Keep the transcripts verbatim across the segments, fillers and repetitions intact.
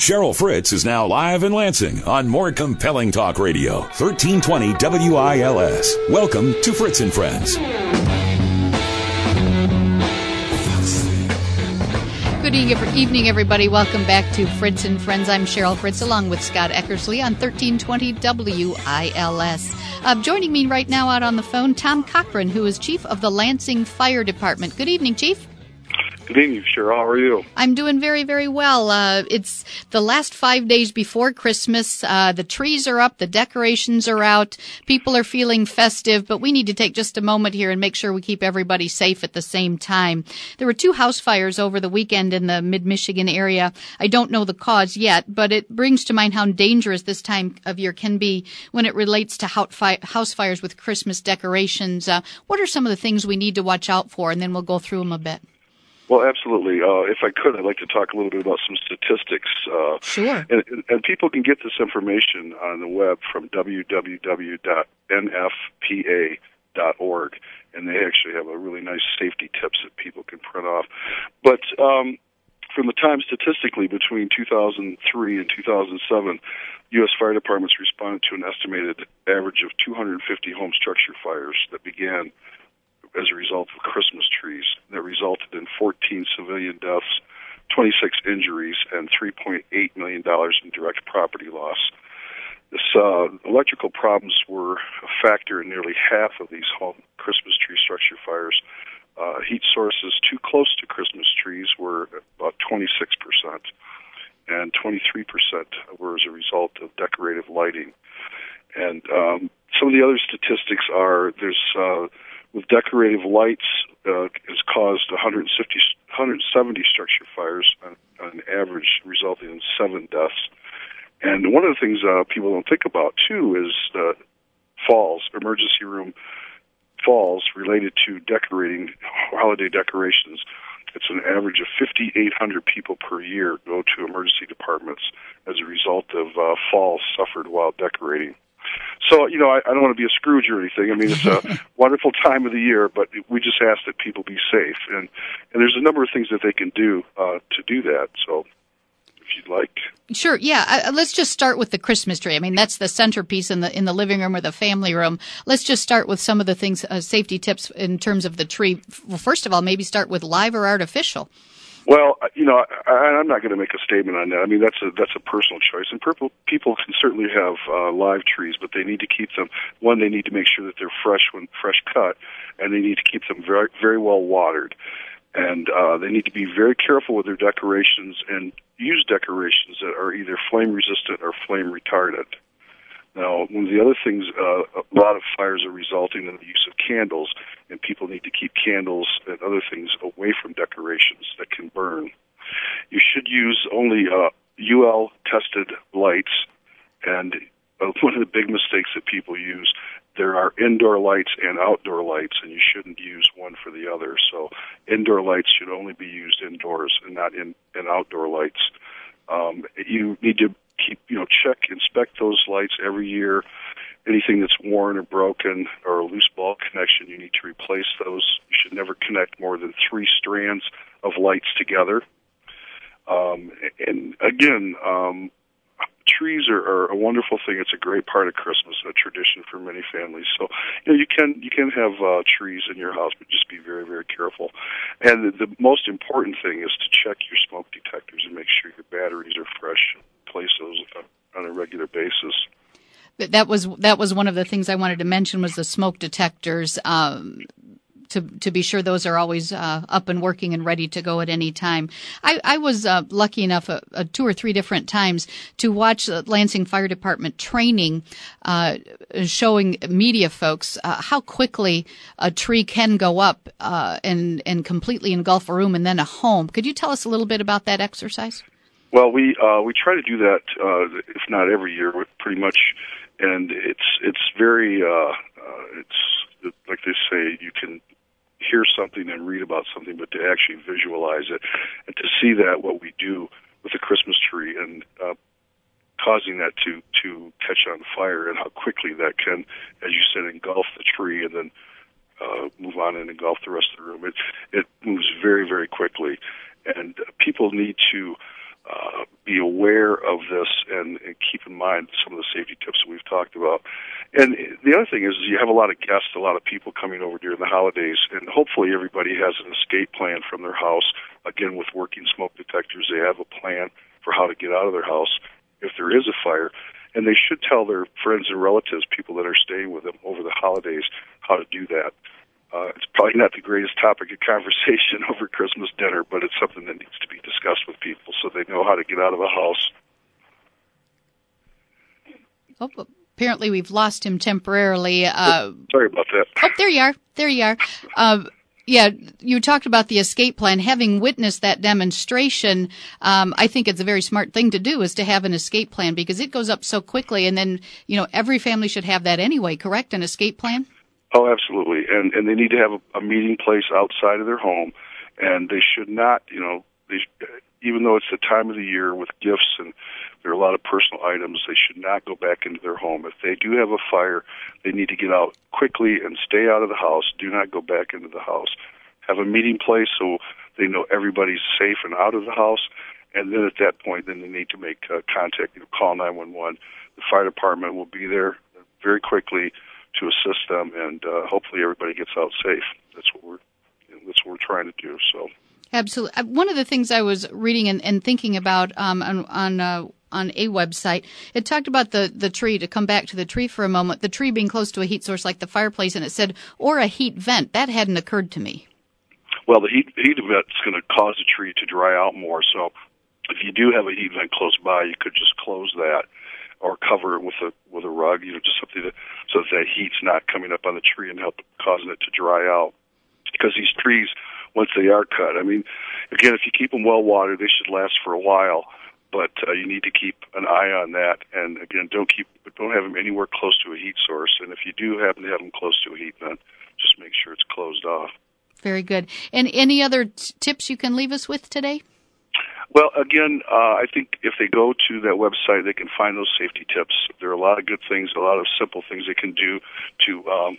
Cheryl Fritz is now live in Lansing on more compelling talk radio, thirteen twenty W I L S. Welcome to Fritz and Friends. Good evening, everybody. Welcome back to Fritz and Friends. I'm Cheryl Fritz, along with Scott Eckersley on thirteen twenty W I L S. Uh, joining me right now out on the phone, Tom Cochran, who is Chief of the Lansing Fire Department. Good evening, Chief. Good evening, Cheryl. How are you? I'm doing very, very well. Uh, it's the last five days before Christmas. Uh, the trees are up. The decorations are out. People are feeling festive, but we need to take just a moment here and make sure we keep everybody safe at the same time. There were two house fires over the weekend in the mid-Michigan area. I don't know the cause yet, but it brings to mind how dangerous this time of year can be when it relates to house fires with Christmas decorations. Uh, what are some of the things we need to watch out for? And then we'll go through them a bit. Well, absolutely. Uh, if I could, I'd like to talk a little bit about some statistics. Uh, sure. And, and people can get this information on the web from w w w dot n f p a dot org, and they actually have a really nice safety tips that people can print off. But um, from the time statistically between two thousand three and two thousand seven, U S fire departments responded to an estimated average of two hundred fifty home structure fires that began as a result of Christmas trees that resulted in fourteen civilian deaths, twenty-six injuries, and three point eight million dollars in direct property loss. This, uh, electrical problems were a factor in nearly half of these home Christmas tree structure fires. Uh, heat sources too close to Christmas trees were about twenty-six percent, and twenty-three percent were as a result of decorative lighting. And um, some of the other statistics are there's uh, with decorative lights, uh, has caused one hundred fifty, one hundred seventy structure fires on, on average, resulting in seven deaths. And one of the things uh, people don't think about, too, is uh, falls, emergency room falls related to decorating, holiday decorations. It's an average of fifty-eight hundred people per year go to emergency departments as a result of uh, falls suffered while decorating. So, you know, I, I don't want to be a Scrooge or anything. I mean, it's a wonderful time of the year, but we just ask that people be safe. And, and there's a number of things that they can do uh, to do that. So, if you'd like. Sure, yeah. Uh, let's just start with the Christmas tree. I mean, that's the centerpiece in the in the living room or the family room. Let's just start with some of the things, uh, safety tips in terms of the tree. Well, first of all, maybe start with live or artificial. Well, you know, I, I'm not going to make a statement on that. I mean, that's a that's a personal choice, and people people can certainly have uh, live trees, but they need to keep them. One, they need to make sure that they're fresh when fresh cut, and they need to keep them very very well watered, and uh, they need to be very careful with their decorations and use decorations that are either flame resistant or flame retardant. Now, one of the other things, uh, a lot of fires are resulting in the use of candles, and people need to keep candles and other things away from decorations that can burn. You should use only uh, U L-tested lights, and uh, one of the big mistakes that people use, there are indoor lights and outdoor lights, and you shouldn't use one for the other. So indoor lights should only be used indoors and not in, in outdoor lights. Um, you need to keep, you know, check, inspect those lights every year. Anything that's worn or broken or a loose bulb connection, you need to replace those. You should never connect more than three strands of lights together. Um, and again, um, trees are, are a wonderful thing. It's a great part of Christmas, a tradition for many families. So, you know, you can you can have uh, trees in your house, but just be very, very careful. And the, the most important thing is to check your smoke detectors and make sure your batteries are fresh. Place those on a regular basis. That was that was one of the things I wanted to mention was the smoke detectors. Um, to to be sure those are always uh, up and working and ready to go at any time. I, I was uh, lucky enough uh, uh, two or three different times to watch the Lansing Fire Department training, uh, showing media folks uh, how quickly a tree can go up uh, and and completely engulf a room and then a home. Could you tell us a little bit about that exercise? Well, we uh, we try to do that, uh, if not every year, pretty much, and it's it's very uh, uh, it's like they say, you can hear something and read about something, but to actually visualize it and to see that what we do with a Christmas tree and uh, causing that to to catch on fire and how quickly that can, as you said, engulf the tree and then uh, move on and engulf the rest of the room. It it moves very very quickly, and people need to uh, be aware of this and, and keep in mind some of the safety tips that we've talked about. And the other thing is, is you have a lot of guests, a lot of people coming over during the holidays, and hopefully everybody has an escape plan from their house. Again, with working smoke detectors, they have a plan for how to get out of their house if there is a fire. And they should tell their friends and relatives, people that are staying with them over the holidays, how to do that. Uh, it's probably not the greatest topic of conversation over Christmas dinner, but it's something that needs to be discussed with people so they know how to get out of the house. Oh, apparently we've lost him temporarily. Uh, Sorry about that. Oh, there you are. There you are. Uh, yeah, you talked about the escape plan. Having witnessed that demonstration, um, I think it's a very smart thing to do is to have an escape plan because it goes up so quickly. And then, you know, every family should have that anyway, correct? An escape plan? Oh, absolutely. And and they need to have a, a meeting place outside of their home. And they should not, you know, they, even though it's the time of the year with gifts and there are a lot of personal items, they should not go back into their home. If they do have a fire, they need to get out quickly and stay out of the house. Do not go back into the house. Have a meeting place so they know everybody's safe and out of the house. And then at that point, then they need to make uh, contact, you know, call nine one one. The fire department will be there very quickly to assist them, and uh, hopefully everybody gets out safe. That's what we're you know, that's what we're trying to do. So, absolutely. One of the things I was reading and, and thinking about um, on on, uh, on a website, it talked about the the tree. To come back to the tree for a moment, the tree being close to a heat source like the fireplace, and it said or a heat vent. That hadn't occurred to me. Well, the heat heat vent is going to cause the tree to dry out more. So, if you do have a heat vent close by, you could just close that or cover it with a with a rug, you know, just something to, so that that heat's not coming up on the tree and help causing it to dry out. Because these trees, once they are cut, I mean, again, if you keep them well watered, they should last for a while. But uh, you need to keep an eye on that, and again, don't keep don't have them anywhere close to a heat source. And if you do happen to have them close to a heat vent, just make sure it's closed off. Very good. And any other t- tips you can leave us with today? Well, again, uh, I think if they go to that website, they can find those safety tips. There are a lot of good things, a lot of simple things they can do to um,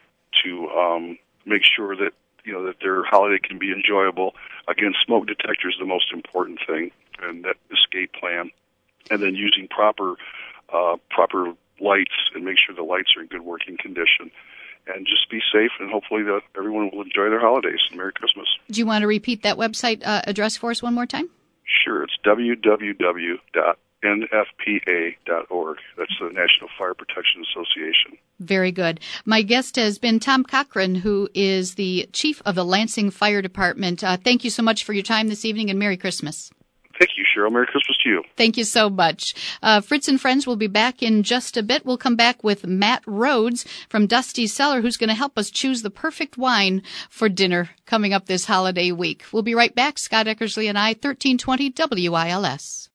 to um, make sure that you know that their holiday can be enjoyable. Again, smoke detector is the most important thing, and that escape plan, and then using proper uh, proper lights and make sure the lights are in good working condition. And just be safe, and hopefully that everyone will enjoy their holidays. Merry Christmas. Do you want to repeat that website uh, address for us one more time? Sure. It's w w w dot n f p a dot org. That's the National Fire Protection Association. Very good. My guest has been Tom Cochran, who is the chief of the Lansing Fire Department. Uh, thank you so much for your time this evening, and Merry Christmas. Thank you, Cheryl. Merry Christmas to you. Thank you so much. Uh, Fritz and Friends will be back in just a bit. We'll come back with Matt Rhodes from Dusty's Cellar, who's going to help us choose the perfect wine for dinner coming up this holiday week. We'll be right back. Scott Eckersley and I, thirteen twenty W I L S.